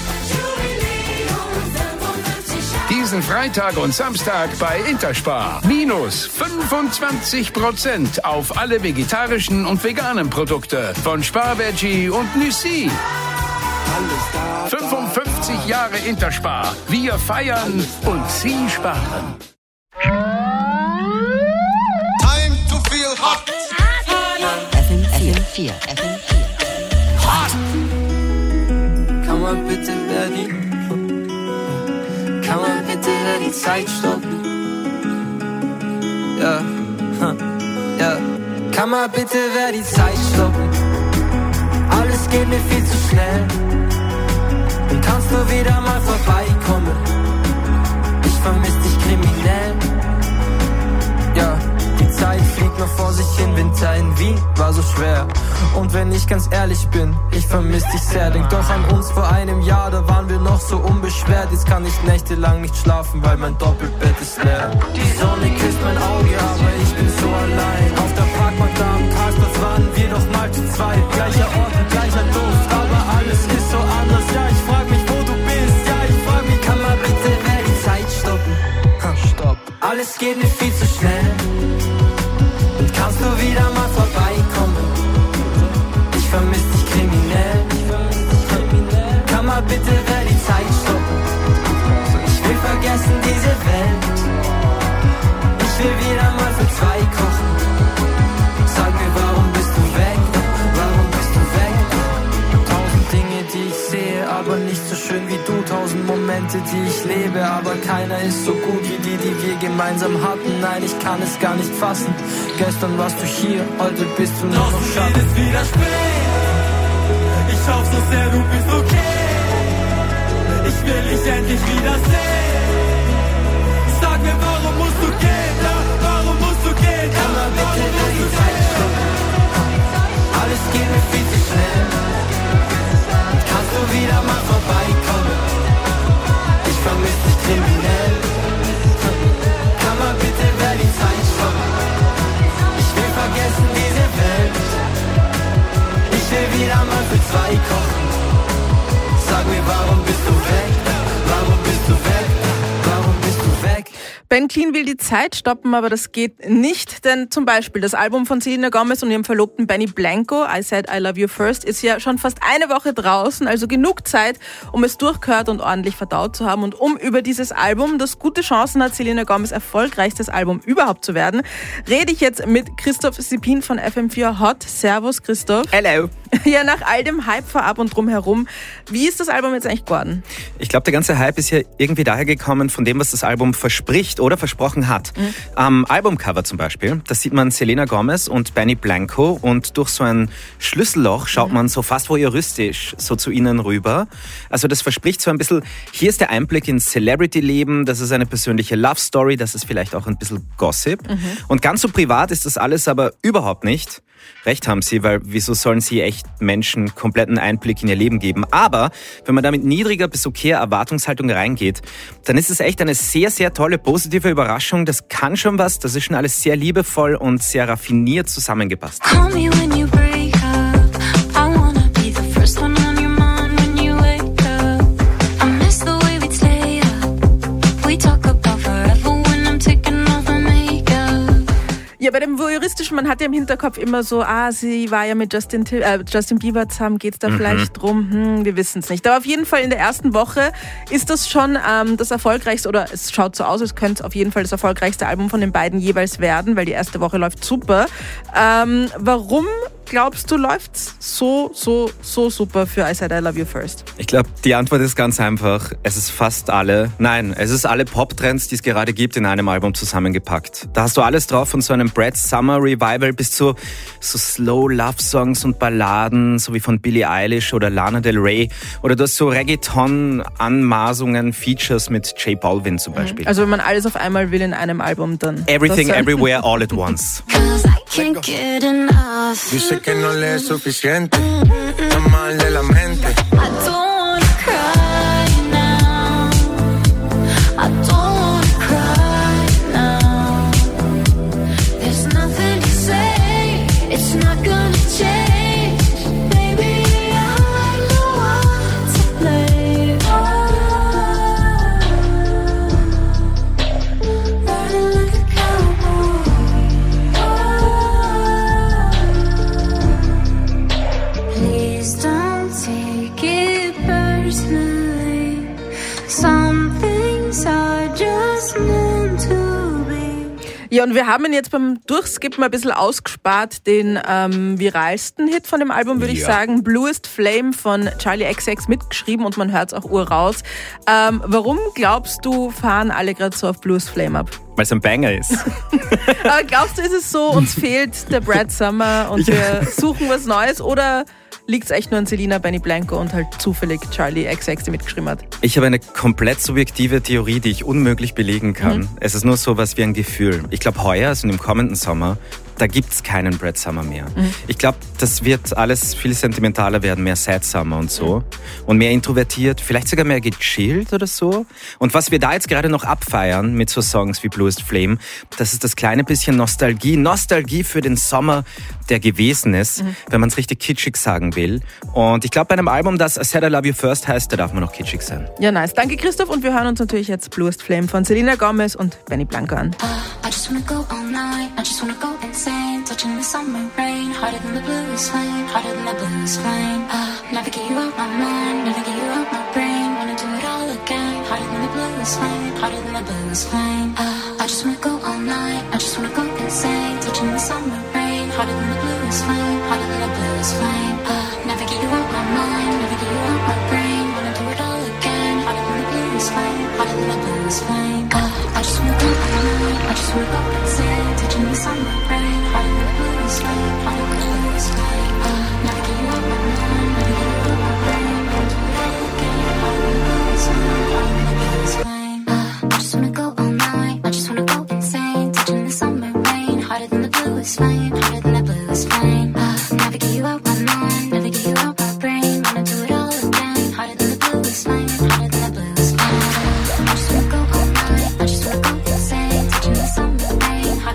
Diesen Freitag und Samstag bei Interspar. Minus fünfundzwanzig Prozent auf alle vegetarischen und veganen Produkte von Spar Veggie und Nüssi. fünfundfünfzig Jahre Interspar. Wir feiern und Sie sparen. Time to feel hot. F M vier. F M vier. Hot. Kann man bitte wer die... Kann man bitte wer die Zeit stoppen? Ja, ja. Kann man bitte wer die Zeit stoppen? Alles geht mir viel zu schnell. Und kannst du wieder mal vorbeikommen? Ich vermiss dich kriminell. Ja, die Zeit fliegt noch vor sich hin. Winter in Wien war so schwer. Und wenn ich ganz ehrlich bin, ich vermiss dich sehr. Denk doch an uns vor einem Jahr, da waren wir noch so unbeschwert. Jetzt kann ich nächtelang nicht schlafen, weil mein Doppelbett ist leer. Die Sonne küsst mein Auge, aber ich bin so allein. Auf der Parkbank da am Karlsplatz waren wir doch mal zu zweit. Gleicher Ort und gleicher Duft, aber alles ist so anders. Ja, ich frag mich, wo du bist. Ja, ich frag mich, kann man bitte wer die Zeit stoppen? Ha, stopp. Alles geht mir viel zu schnell. Und kannst du wieder mal vorbeikommen? Ich vermiss dich kriminell. Kann man bitte wer die Zeit stoppen? Ich will vergessen diese Welt. Ich will wieder mal für zwei kochen. Sag mir, warum bist du weg? Warum bist du weg? Tausend Dinge, die ich sehe, aber nicht so schön wie du. Tausend Momente, die ich lebe, aber keiner ist so gut wie die, die wir gemeinsam hatten. Nein, ich kann es gar nicht fassen. Gestern warst du hier, heute bist du nur noch Schatten. Doch, es wieder spät. Ich hoffe so sehr, du bist okay. Ich will dich endlich wiedersehen. Sag mir, warum musst du gehen? Ja, warum musst du gehen? Kann man bitte nur die Zeit stoppen? Alles geht mir viel zu schnell. Kannst du wieder mal vorbeikommen? Ich vermiss dich kriminell. mal für zwei kochen. Sag mir, warum bist du weg? Warum bist du weg? Warum bist du weg? Ben Clean will die Zeit stoppen, aber das geht nicht, denn zum Beispiel das Album von Selena Gomez und ihrem Verlobten Benny Blanco, I Said I Love You First, ist ja schon fast eine Woche draußen, also genug Zeit, um es durchgehört und ordentlich verdaut zu haben. Und um über dieses Album, das gute Chancen hat, Selena Gomez erfolgreichstes Album überhaupt zu werden, rede ich jetzt mit Christoph Sipin von F M vier Hot. Servus Christoph. Hello. Ja, nach all dem Hype vorab und drumherum, wie ist das Album jetzt eigentlich geworden? Ich glaube, der ganze Hype ist ja irgendwie daher gekommen von dem, was das Album verspricht oder versprochen hat. Mhm. Am Albumcover zum Beispiel, da sieht man Selena Gomez und Benny Blanco und durch so ein Schlüsselloch schaut mhm. man so fast voyeuristisch so zu ihnen rüber. Also das verspricht so ein bisschen, hier ist der Einblick ins Celebrity-Leben, das ist eine persönliche Love-Story, das ist vielleicht auch ein bisschen Gossip. Mhm. Und ganz so privat ist das alles aber überhaupt nicht. Recht haben sie, weil wieso sollen sie echt Menschen kompletten Einblick in ihr Leben geben? Aber wenn man da mit niedriger bis okayer Erwartungshaltung reingeht, dann ist es echt eine sehr, sehr tolle, positive Überraschung. Das kann schon was, das ist schon alles sehr liebevoll und sehr raffiniert zusammengepasst. Call me when you break up. I wanna be the first one on your mind when you wake up. I miss the way we'd stay up. We talk about forever when I'm taking off my makeup. Ja, bei dem voyeuristischen, man hat ja im Hinterkopf immer so, ah, sie war ja mit Justin, äh, Justin Bieber zusammen, geht's da mhm. vielleicht drum? Hm, wir wissen es nicht. Aber auf jeden Fall in der ersten Woche ist das schon ähm, das erfolgreichste, oder es schaut so aus, es könnte auf jeden Fall das erfolgreichste Album von den beiden jeweils werden, weil die erste Woche läuft super. Ähm, warum glaubst du, läuft's so, so, so super für I Said I Love You First? Ich glaube, die Antwort ist ganz einfach. Es ist fast alle, nein, es ist alle Pop-Trends, die es gerade gibt, in einem Album zusammengepackt. Da hast du alles drauf, von so einem Brad Summer Revival bis zu so Slow-Love-Songs und Balladen, so wie von Billie Eilish oder Lana Del Rey. Oder du hast so Reggaeton-Anmaßungen, Features mit J Balvin zum Beispiel. Also wenn man alles auf einmal will in einem Album, dann... Everything, everywhere, all at once. Can't get enough. Dice que no le es suficiente. Está mal de la mente. I don't wanna cry now. I don't wanna cry now. There's nothing to say. It's not gonna change. Baby, I'm the one to blame. Running like a cowboy. Please don't take it personally. Some things are just meant to be. Ja, und wir haben ihn jetzt beim Durchskippen ein bisschen ausgespart, den ähm, viralsten Hit von dem Album, würde ja. ich sagen. Bluest Flame von Charli X C X mitgeschrieben und man hört es auch urraus. Ähm, warum glaubst du, fahren alle gerade so auf Bluest Flame ab? Weil es ein Banger ist. Aber glaubst du, ist es so, uns fehlt der Brad Summer und wir suchen was Neues, oder liegt es echt nur an Selena, Benny Blanco und halt zufällig Charli X C X, die mitgeschrieben hat? Ich habe eine komplett subjektive Theorie, die ich unmöglich belegen kann. Mhm. Es ist nur so was wie ein Gefühl. Ich glaube, heuer, also im kommenden Sommer, da gibt es keinen Brad Summer mehr. Mhm. Ich glaube, das wird alles viel sentimentaler werden, mehr Sad Summer und so. Mhm. Und mehr introvertiert, vielleicht sogar mehr gechillt oder so. Und was wir da jetzt gerade noch abfeiern mit so Songs wie Bluest Flame, das ist das kleine bisschen Nostalgie. Nostalgie für den Sommer, der gewesen ist, mhm. wenn man es richtig kitschig sagen will. Und ich glaube, bei einem Album, das I Said I Love You First heißt, da darf man noch kitschig sein. Ja, nice. Danke, Christoph. Und wir hören uns natürlich jetzt Bluest Flame von Selena Gomez und Benny Blanco an. Uh, I just wanna go all night. I just wanna go insane. Touching the summer rain. Hotter than the bluest flame. Hotter than the bluest flame. Uh, never get you out my mind. Never get you out my brain. Wanna do it all again. Hotter than the bluest flame. Hotter than the bluest flame. Uh, I just wanna go all night. I just wanna go insane. Touching the summer rain. Hotter than the bluest flame. Hotter than the bluest flame. Uh, never get you out my mind. Never get you out my brain. Wanna do it all again. Hotter than the bluest flame. Hotter than the bluest flame. Uh, I just wanna go all night. I just wanna go insane. Touching the summer rain. Hotter than the bluest flame. Hotter than the bluest flame. Uh, never get you out my mind. Never get you out my brain. Wanna do it all again. Hotter than the bluest flame. Hotter than the bluest flame. Uh, I just wanna go all night. I just wanna go insane. Touching the summer rain. Hotter than the bluest flame. Hotter than the bluest flame. Uh, never get you out my mind. Never get you out my brain. Wanna do it all again. Hotter than the bluest flame. Hotter than the bluest flame. I just wanna go all night. I just wanna go insane. Touching the summer rain.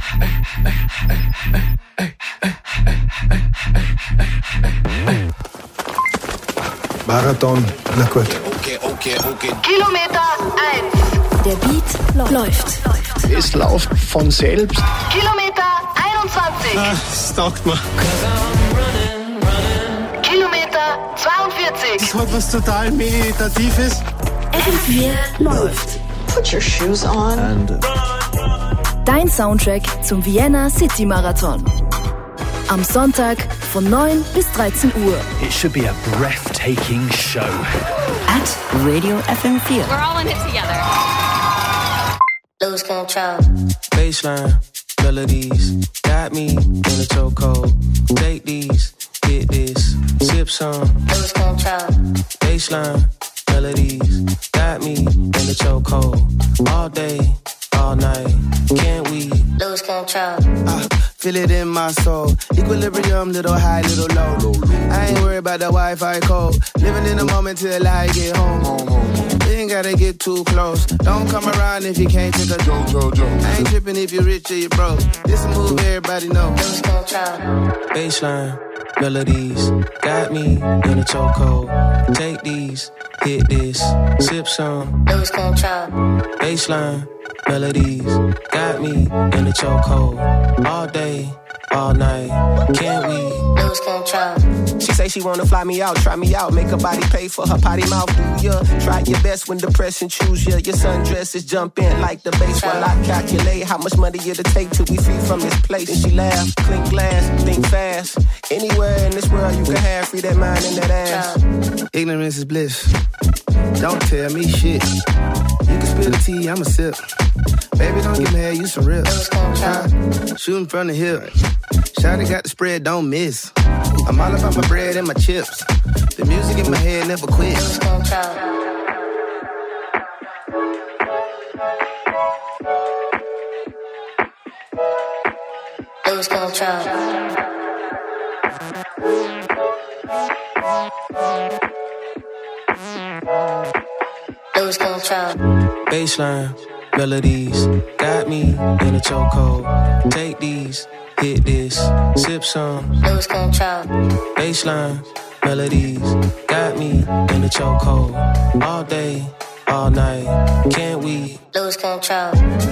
Marathon, na gut. Okay, okay, okay. Kilometer eins. Der Beat läuft. Es läuft von selbst. Kilometer einundzwanzig. Ah, das taugt mir. Kilometer zweiundvierzig. Das hat was total Meditatives. F M vier läuft. Put your shoes on. And, uh, Dein Soundtrack zum Vienna City Marathon. Am Sonntag von neun bis dreizehn Uhr. It should be a breathtaking show. At Radio F M vier. We're all in it together. Lose control. Baseline, melodies, got me in a chokehold. Take these, hit this, sip some. Lose control. Baseline, melodies, got me in a chokehold. All day, all night, can't we lose control? Uh, feel it in my soul. Equilibrium, little high, little low. I ain't worried about the Wi-Fi code. Living in the moment till I get home. You ain't gotta get too close. Don't come around if you can't take a joke. I ain't tripping if you're rich or you broke. This a move everybody know. Lose control. Baseline, melodies, got me in a chokehold. Take these, hit this, sip some. Lose control. Baseline, melodies, got me in a chokehold. All day, all night, can't we lose control? She say she wanna fly me out, try me out, make her body pay for her potty mouth. Do ya try your best when depression choose ya? Your sundresses jump in like the bass while I calculate how much money it'll take till we free from this place. And she laugh, clink glass, think fast. Anywhere in this world you can have free that mind and that ass. Ignorance is bliss. Don't tell me shit. You can spill the tea, I'ma sip. Baby, don't get mad, you some rips. Uh, shooting from the hip. Shawty got the spread, don't miss. I'm all about my bread and my chips. The music in my head never quits. Lose control. Lose control. Baseline, melodies, got me in a chokehold. Take these, hit this, sip some. Lose control. Baseline, melodies, got me in a chokehold. All day, all night, can't we lose control?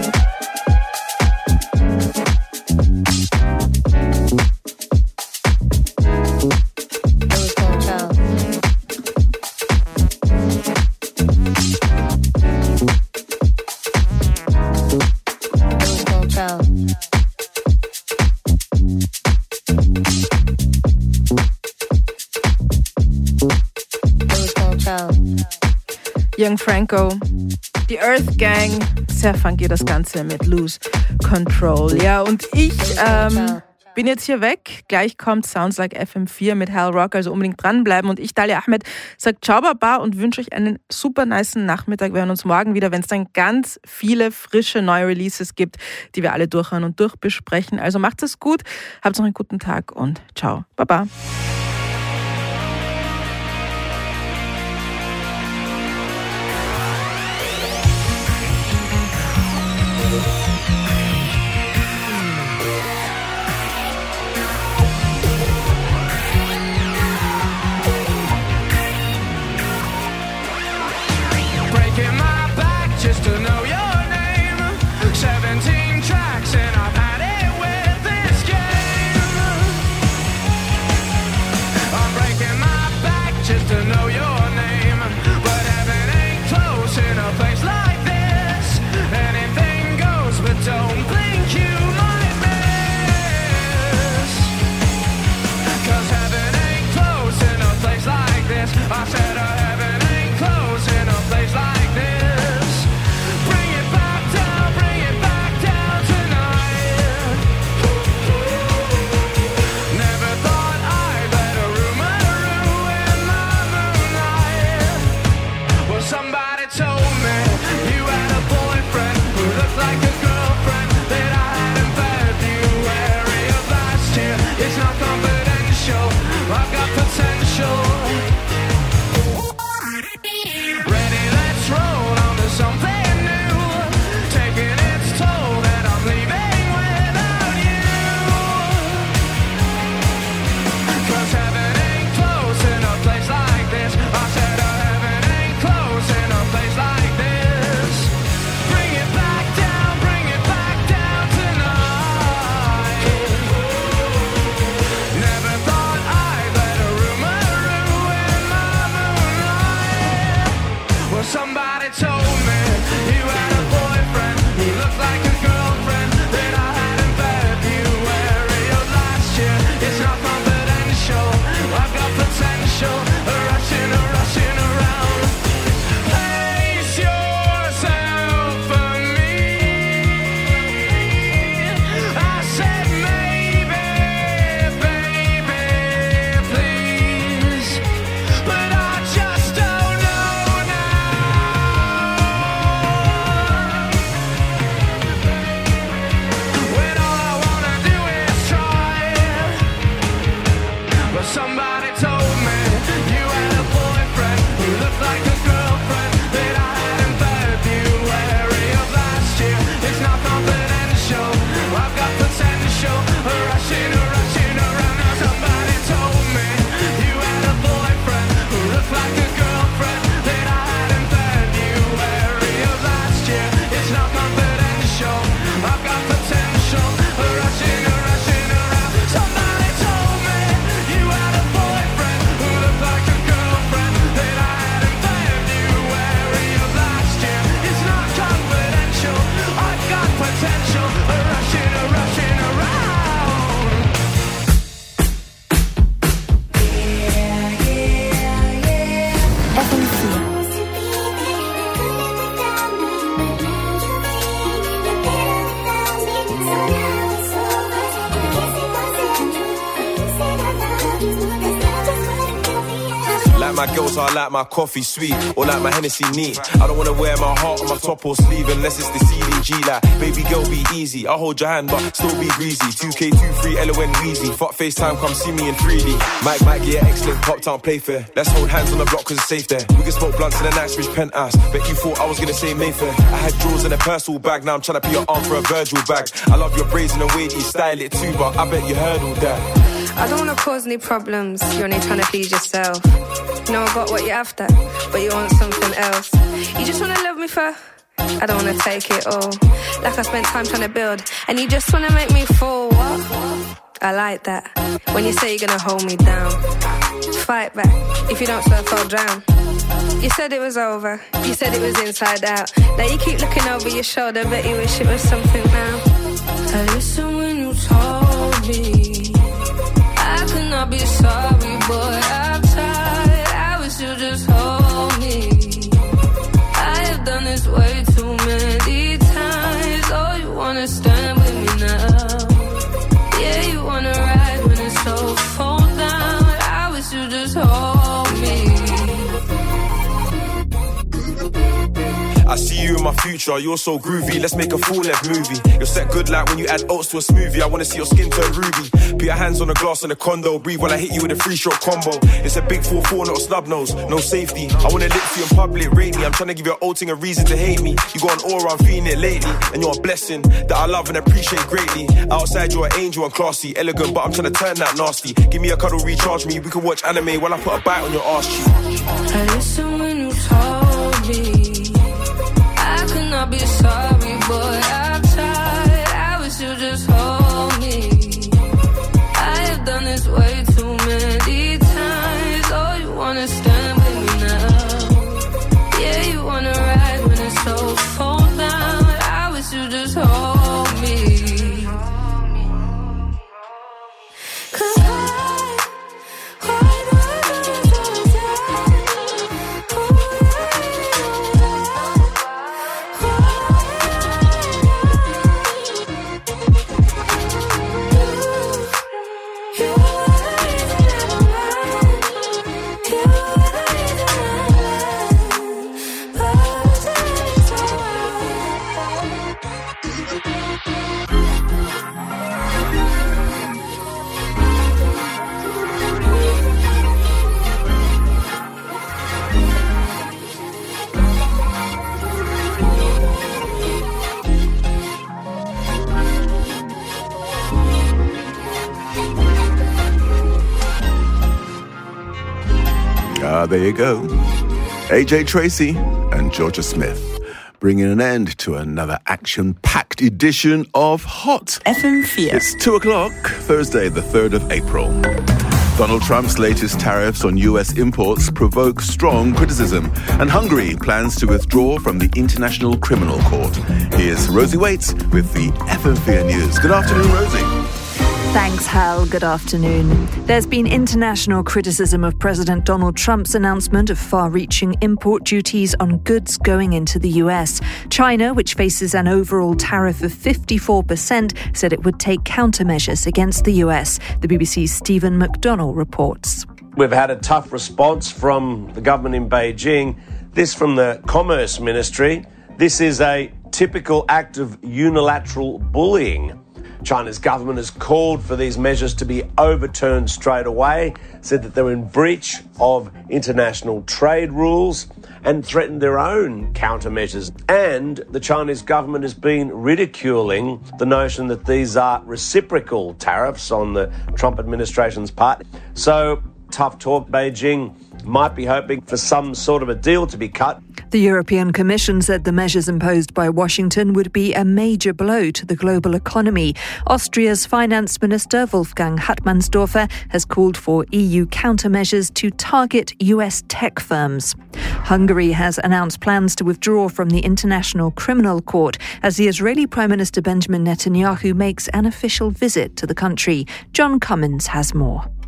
Young Franco, die Earth Gang, sehr funky das Ganze mit Lose Control. Ja, und ich ähm, bin jetzt hier weg. Gleich kommt Sounds Like F M vier mit Hal Rock, also unbedingt dranbleiben. Und ich, Dalia Ahmed, sage ciao, baba und wünsche euch einen super nicen Nachmittag. Wir hören uns morgen wieder, wenn es dann ganz viele frische neue Releases gibt, die wir alle durchhören und durchbesprechen. Also macht es gut, habt noch einen guten Tag und ciao, baba. Just to know your name. Seventeen tracks and I've had it with this game. like my girls, I like my coffee sweet, or like my Hennessy neat. I don't wanna wear my heart on my top or sleeve unless it's the C D G. Like, baby girl, be easy. I'll hold your hand, but still be breezy. two K two three L O N Weezy. Fuck FaceTime, come see me in three D. Mike, Mike, yeah, excellent. Pop town play fair. Let's hold hands on the block cause it's safe there. We can smoke blunts in the Knightsbridge penthouse. Bet you thought I was gonna say Mayfair. I had drawers in a personal bag. Now I'm trying to put your arm for a Virgil bag. I love your braids and the way you style it too, but I bet you heard all that. I don't wanna cause any problems. You're only trying to please yourself. You know I got what you're after, but you want something else. You just wanna love me for... I don't wanna take it all. Like I spent time trying to build, and you just wanna make me fall. What? I like that. When you say you're gonna hold me down. Fight back. If you don't surf, I'll drown. You said it was over. You said it was inside out. Now you keep looking over your shoulder, bet you wish it was something now. I listen when you told me I could not be sorry, boy. I've tried. I wish you just hold me. I have done this way too many times. Oh, you wanna stand with me now? Yeah, you wanna ride when it's so full down. I wish you just hold me. I see you in my future, you're so groovy. Let's make a full-length movie. You're set good like when you add oats to a smoothie. I wanna see your skin turn ruby. Put your hands on the glass in the condo. Breathe while I hit you with a three-shot combo. It's a big four four, not a snub nose. No safety. I wanna lips you in public, rate me. I'm trying to give your old thing a reason to hate me. You got an aura, I'm feeling it lately. And you're a blessing that I love and appreciate greatly. Outside you're an angel and classy, elegant, but I'm trying to turn that nasty. Give me a cuddle, recharge me. We can watch anime while I put a bite on your arse cheek. I listen when you told me I could not be sorry, boy. I've tried. I wish you just hold me. I have done this way too many times. Oh, you wanna stand with me now? Yeah, you wanna ride when it's so full down. I wish you just hold me. Cause I, I Ah, there you go. A J Tracy and Georgia Smith bringing an end to another action-packed edition of Hot F M four. It's two o'clock, Thursday, the third of April. Donald Trump's latest tariffs on U S imports provoke strong criticism, and Hungary plans to withdraw from the International Criminal Court. Here's Rosie Waits with the F M four News. Good afternoon, Rosie. Thanks, Hal. Good afternoon. There's been international criticism of President Donald Trump's announcement of far-reaching import duties on goods going into the U S. China, which faces an overall tariff of fifty-four percent, said it would take countermeasures against the U S. The B B C's Stephen McDonnell reports. We've had a tough response from the government in Beijing. This from the Commerce Ministry. This is a typical act of unilateral bullying. China's government has called for these measures to be overturned straight away, said that they're in breach of international trade rules and threatened their own countermeasures. And the Chinese government has been ridiculing the notion that these are reciprocal tariffs on the Trump administration's part. So, tough talk. Beijing might be hoping for some sort of a deal to be cut. The European Commission said the measures imposed by Washington would be a major blow to the global economy. Austria's Finance Minister Wolfgang Hartmannsdorfer has called for E U countermeasures to target U S tech firms. Hungary has announced plans to withdraw from the International Criminal Court as the Israeli Prime Minister Benjamin Netanyahu makes an official visit to the country. John Cummins has more.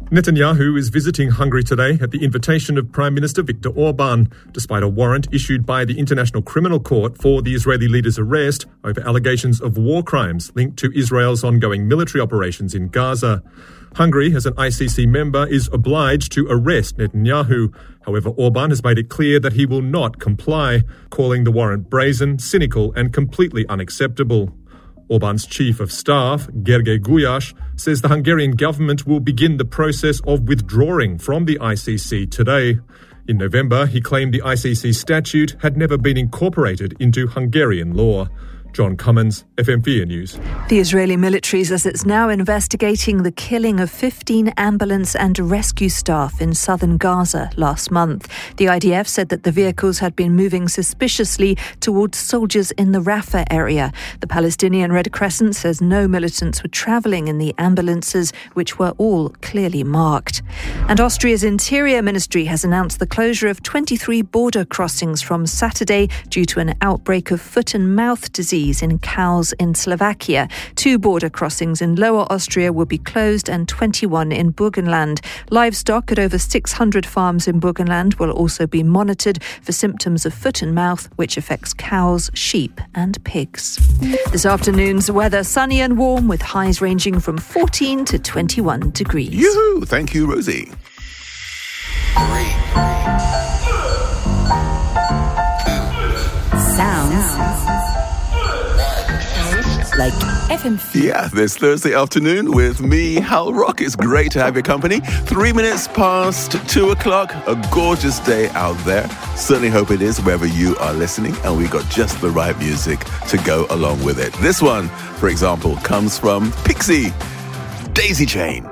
Netanyahu is visiting Hungary today at the invitation of Prime Minister Viktor Orban, despite a warrant issued by the International Criminal Court for the Israeli leader's arrest over allegations of war crimes linked to Israel's ongoing military operations in Gaza. Hungary, as an I C C member, is obliged to arrest Netanyahu. However, Orban has made it clear that he will not comply, calling the warrant brazen, cynical and completely unacceptable. Orban's chief of staff, Gergely Gulyás, says the Hungarian government will begin the process of withdrawing from the I C C today. In November, he claimed the I C C statute had never been incorporated into Hungarian law. John Cummins, F M four News. The Israeli military says it's now investigating the killing of fifteen ambulance and rescue staff in southern Gaza last month. The I D F said that the vehicles had been moving suspiciously towards soldiers in the Rafah area. The Palestinian Red Crescent says no militants were travelling in the ambulances, which were all clearly marked. And Austria's Interior Ministry has announced the closure of twenty-three border crossings from Saturday due to an outbreak of foot and mouth disease in cows in Slovakia. Two border crossings in Lower Austria will be closed and twenty-one in Burgenland. Livestock at over six hundred farms in Burgenland will also be monitored for symptoms of foot and mouth, which affects cows, sheep and pigs. This afternoon's weather, sunny and warm with highs ranging from fourteen to twenty-one degrees. Yoo-hoo! Thank you, Rosie. Sounds like F M four. Yeah, this Thursday afternoon with me, Hal Rock. It's great to have your company. Three minutes past two o'clock. A gorgeous day out there. Certainly hope it is wherever you are listening. And we got just the right music to go along with it. This one, for example, comes from Pixie, Daisy Chain.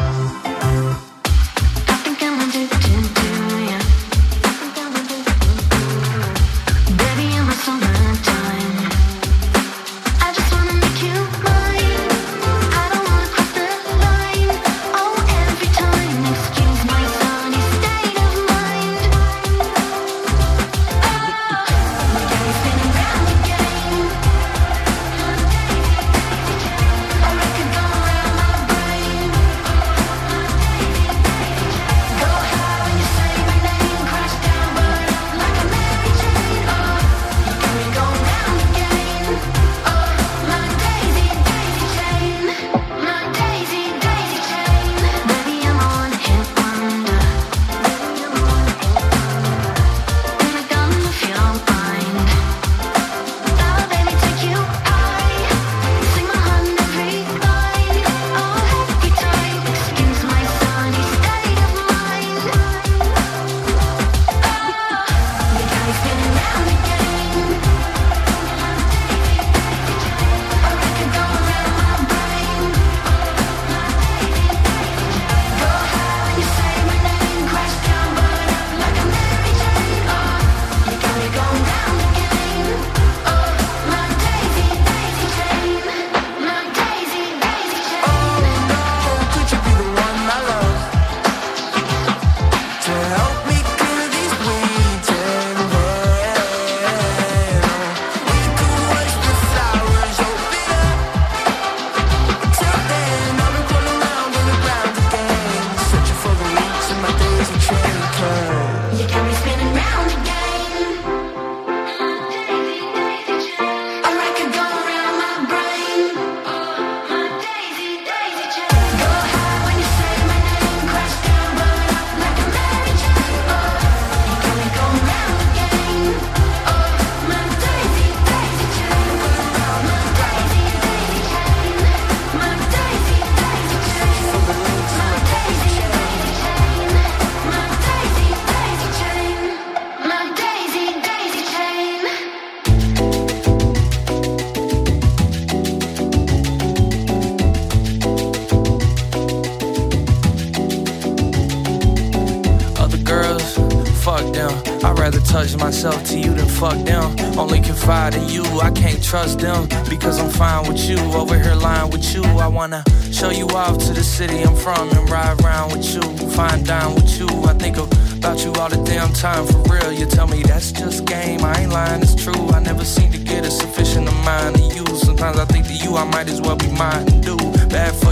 Touch myself to you, then fuck them. Only confide in you, I can't trust them. Because I'm fine with you, over here lying with you. I wanna show you off to the city I'm from and ride around with you, fine dine with you. I think about you all the damn time, for real. You tell me that's just game, I ain't lying, it's true. I never seem to get a sufficient amount of you. Sometimes I think that you, I might as well be mine and do bad for you.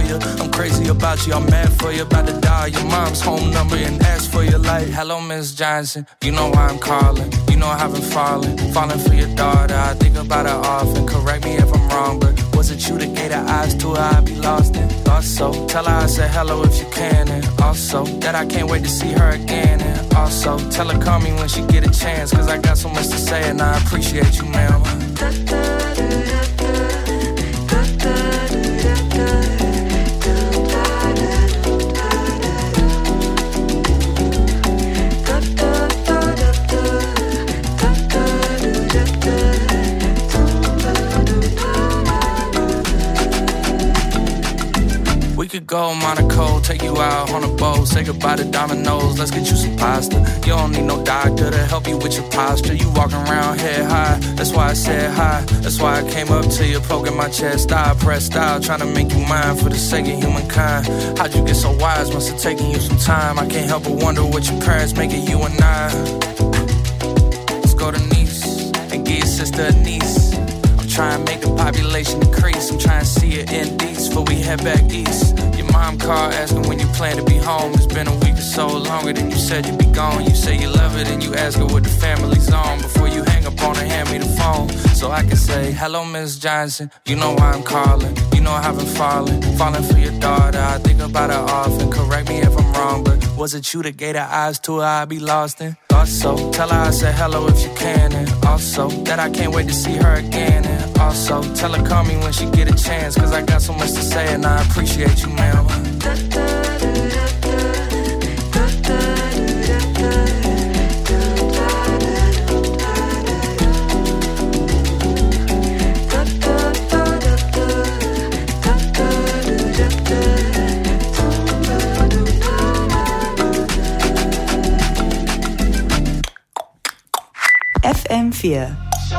you. I'm crazy about you, I'm mad for you. About to dial your mom's home number and ask for you like, hello, Miss Johnson. You know why I'm calling. You know I haven't fallen. Falling for your daughter. I think about her often. Correct me if I'm wrong, but was it you that gave her eyes to her I'd be lost in? Thought so. Tell her I said hello if you can. And also, that I can't wait to see her again. And also, tell her call me when she get a chance. Cause I got so much to say and I appreciate you, ma'am. We could go Monaco, take you out on a boat, say goodbye to Domino's, let's get you some pasta. You don't need no doctor to help you with your posture. You walking around head high, that's why I said hi. That's why I came up to you, poking my chest. I pressed out, trying to make you mine for the sake of humankind. How'd you get so wise? Must have taken you some time. I can't help but wonder what your parents make of you and I. Let's go to Nice and get your sister a niece. I'm trying to make the population increase. I'm trying to see it in East before we head back east. Your mom called asking when you plan to be home. It's been a week or so, longer than you said you'd be gone. You say you love it and you ask her what the family's on. Before you hang up on her, hand me the phone so I can say, hello, Miss Johnson. You know why I'm calling. You know I haven't fallen. Falling for your daughter. I think about her often. Correct me if I'm wrong, but was it you that gave her eyes to her I'd be lost in? Also, tell her I said hello if you can. And also, that I can't wait to see her again. And also, tell her call me when she get a chance. Cause I got so much to say and I appreciate you, ma'am. F M vier.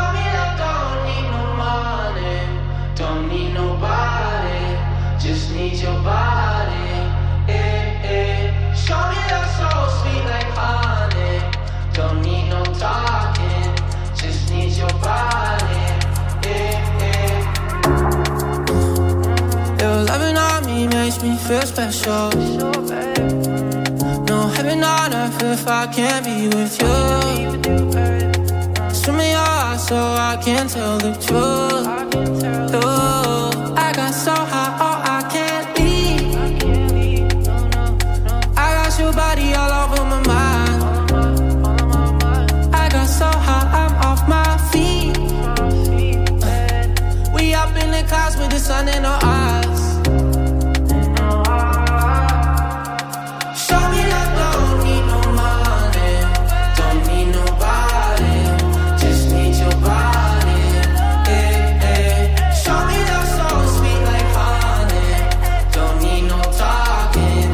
Me feel special. No heaven on earth if I can't be with you. Swim in your eyes so I can tell the truth. Ooh, I got so high.